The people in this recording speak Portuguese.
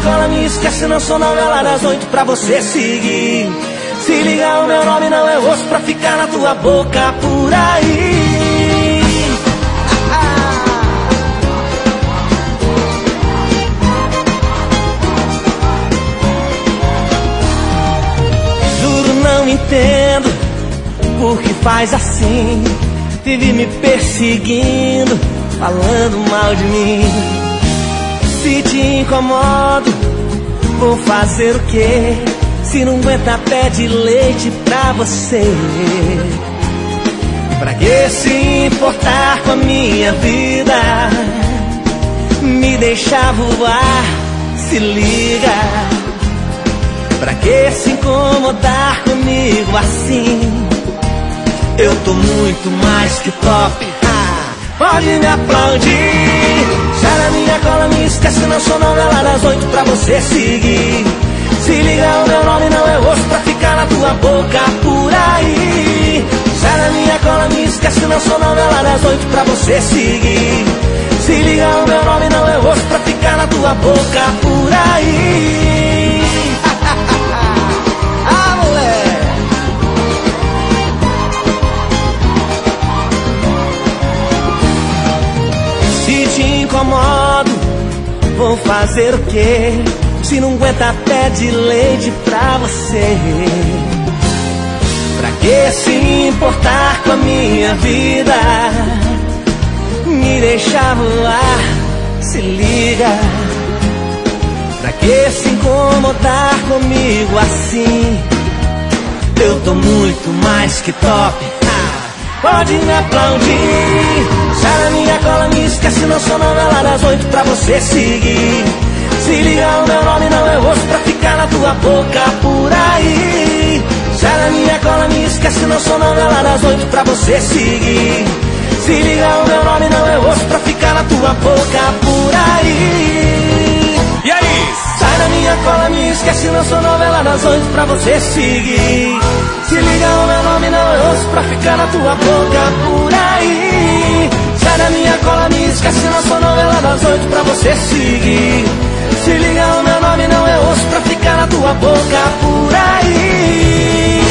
cola, me esquece, não sou novela das 8 pra você seguir. Se liga, o meu nome não é osso pra ficar na tua boca por aí. Juro, não entendo por que faz assim. Vive me perseguindo, falando mal de mim. Se te incomodo, vou fazer o quê? Se não aguenta, pede leite pra você. Pra que se importar com a minha vida? Me deixar voar, se liga. Pra que se incomodar comigo assim? Eu tô muito mais que top, pode me aplaudir. Sai da minha cola, me esquece, não sou novela das 8 pra você seguir. Se liga, o meu nome não é osso pra ficar na tua boca por aí. Sai da minha cola, me esquece, não sou novela das 8 pra você seguir. Se liga, o meu nome não é osso pra ficar na tua boca por aí. Ah, moleque! Se te incomodo, vou fazer o quê? Se não aguenta, pede leite pra você. Pra que se importar com a minha vida? Me deixar voar, se liga. Pra que se incomodar comigo assim? Eu tô muito mais que top, pode me aplaudir. Sai da minha cola, me esquece, não sou novela das 8 pra você seguir. Se liga, o meu nome não é osso pra ficar na tua boca por aí. Sai da minha cola, me esquece, não sou novela das 8 pra você seguir. Se liga, o meu nome não é osso pra ficar na tua boca por aí. E aí? Sai da minha cola, me esquece, não sou novela das 8 pra você seguir. Se liga, o meu nome não é osso pra ficar na tua boca por aí. Sai da minha cola, me esquece, não sou novela das 8 pra você seguir. Se liga, o meu nome não é osso pra ficar na tua boca por aí.